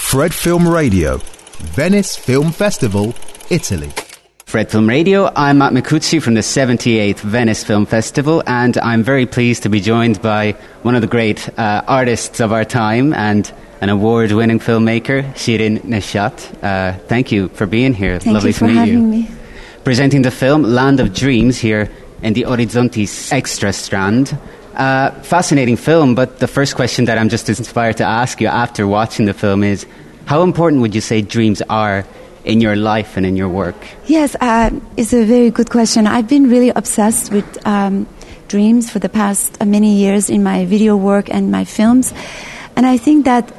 Fred Film Radio, Venice Film Festival, Italy. Fred Film Radio, I'm Matt Micucci from the 78th Venice Film Festival, and I'm very pleased to be joined by one of the great artists of our time and an award-winning filmmaker, Shirin Neshat. Thank you for being here. Lovely to meet you. Thank you for having me. Presenting the film Land of Dreams here in the Orizzonti Extra Strand. Fascinating film, but the first question that I'm just inspired to ask you after watching the film is, how important would you say dreams are in your life and in your work? Yes, it's a very good question. I've been really obsessed with dreams for the past many years in my video work and my films. And I think that,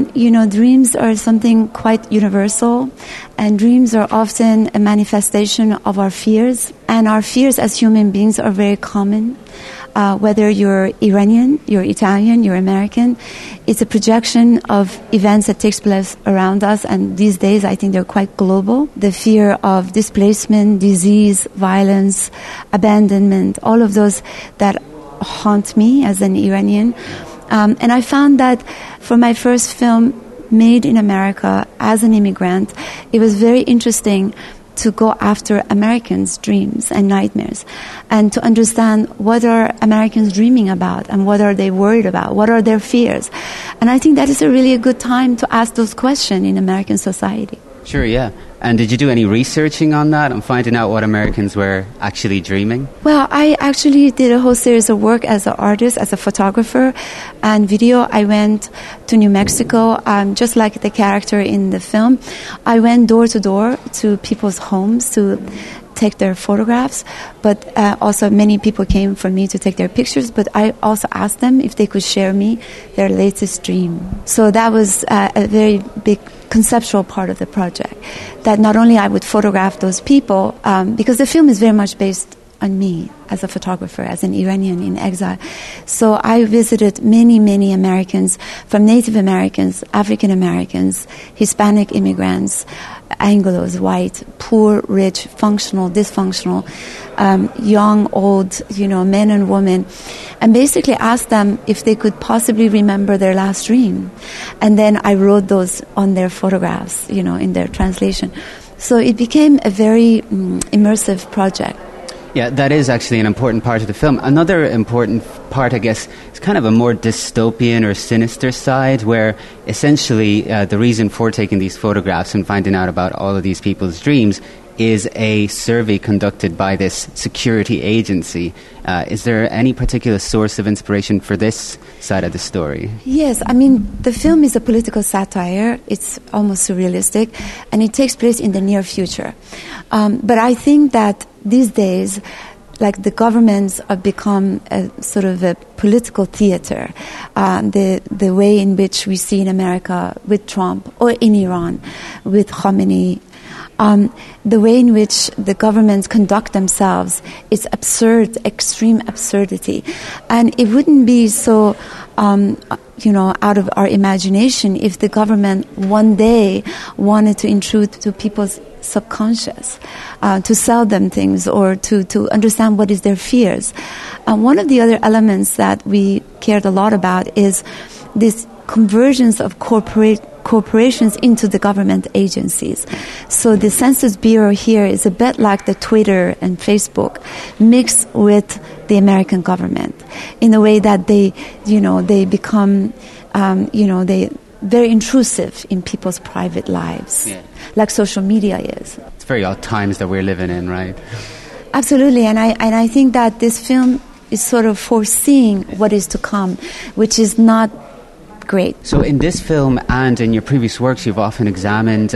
dreams are something quite universal, and dreams are often a manifestation of our fears. And our fears as human beings are very common. Whether you're Iranian, you're Italian, you're American, it's a projection of events that takes place around us, and these days I think they're quite global. The fear of displacement, disease, violence, abandonment, all of those that haunt me as an Iranian. And I found that for my first film made in America as an immigrant, it was very interesting to go after Americans' dreams and nightmares, and to understand what are Americans dreaming about and what are they worried about, what are their fears. And I think that is a really good time to ask those questions in American society. Sure, yeah. And did you do any researching on that and finding out what Americans were actually dreaming? Well, I actually did a whole series of work as an artist, as a photographer and video. I went to New Mexico, just like the character in the film. I went door to door to people's homes to take their photographs, but also many people came for me to take their pictures, but I also asked them if they could share me their latest dream. So that was a very big conceptual part of the project, that not only I would photograph those people, because the film is very much based on me as a photographer, as an Iranian in exile. So I visited many, many Americans, from Native Americans, African Americans, Hispanic immigrants, Anglos, white, poor, rich, functional, dysfunctional, young, old, men and women, and basically asked them if they could possibly remember their last dream. And then I wrote those on their photographs, in their translation. So it became a very immersive project. Yeah, that is actually an important part of the film. Another important part, I guess, is kind of a more dystopian or sinister side, where essentially the reason for taking these photographs and finding out about all of these people's dreams is a survey conducted by this security agency. Is there any particular source of inspiration for this side of the story? Yes, the film is a political satire. It's almost surrealistic, and it takes place in the near future. But I think that these days, like, the governments have become a sort of a political theater. The way in which we see in America with Trump, or in Iran with Khamenei, the way in which the governments conduct themselves, it's absurd, extreme absurdity. And it wouldn't be so, out of our imagination if the government one day wanted to intrude to people's subconscious, to sell them things or to understand what is their fears. One of the other elements that we cared a lot about is this convergence of corporations into the government agencies. So the Census Bureau here is a bit like the Twitter and Facebook mixed with the American government, in a way that they become, they very intrusive in people's private lives, like social media is. It's very odd times that we're living in, right? Absolutely, and I think that this film is sort of foreseeing what is to come, which is not great. So in this film and in your previous works, you've often examined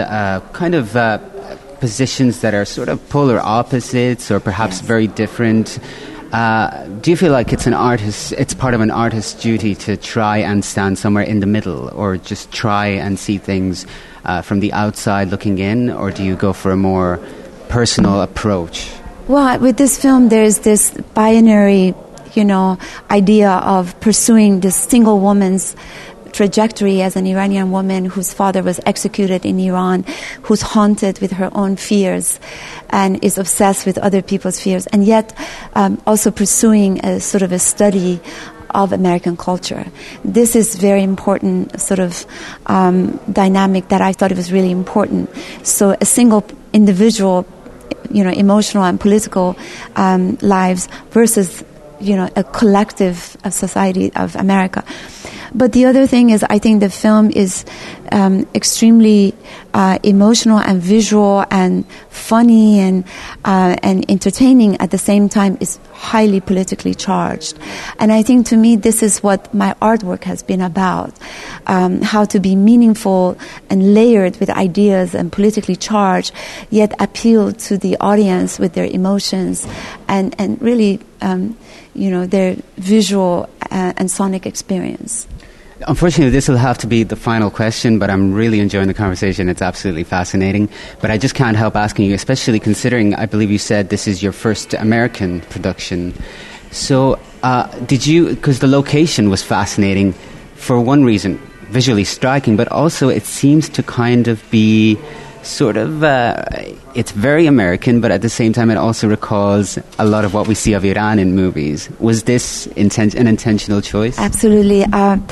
positions that are sort of polar opposites or perhaps very different. Do you feel like it's part of an artist's duty to try and stand somewhere in the middle, or just try and see things from the outside looking in, or do you go for a more personal approach? Well, with this film, there's this binary, idea of pursuing this single woman's trajectory as an Iranian woman whose father was executed in Iran, who's haunted with her own fears and is obsessed with other people's fears, and yet also pursuing a sort of a study of American culture. This is very important sort of dynamic that I thought it was really important. So a single individual, emotional and political lives versus, a collective society of America. But the other thing is, I think the film is extremely emotional and visual and funny and entertaining at the same time. Is highly politically charged. And I think to me this is what my artwork has been about, how to be meaningful and layered with ideas and politically charged, yet appeal to the audience with their emotions and really, their visual and sonic experience. Unfortunately, this will have to be the final question, but I'm really enjoying the conversation. It's absolutely fascinating. But I just can't help asking you, especially considering, I believe you said this is your first American production. So did you, because the location was fascinating for one reason, visually striking, but also it seems to kind of be sort of, it's very American, but at the same time it also recalls a lot of what we see of Iran in movies. Was this an intentional choice? Absolutely.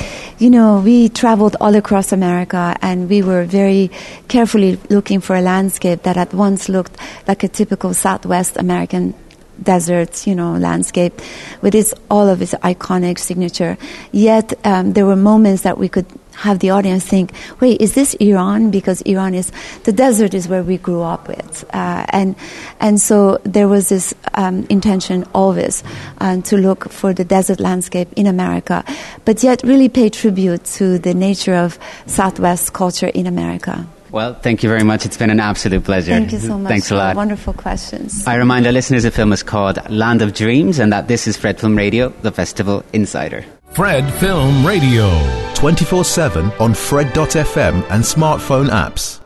We traveled all across America, and we were very carefully looking for a landscape that at once looked like a typical Southwest American desert, landscape with all of its iconic signature. Yet there were moments that we could have the audience think, wait, is this Iran? Because the desert is where we grew up with. And so there was this intention always to look for the desert landscape in America, but yet really pay tribute to the nature of Southwest culture in America. Well, thank you very much. It's been an absolute pleasure. Thank you so much. Thanks a lot. Wonderful questions. I remind our listeners the film is called Land of Dreams and that this is Fred Film Radio, the Festival Insider. Fred Film Radio. 24/7 on Fred.fm and smartphone apps.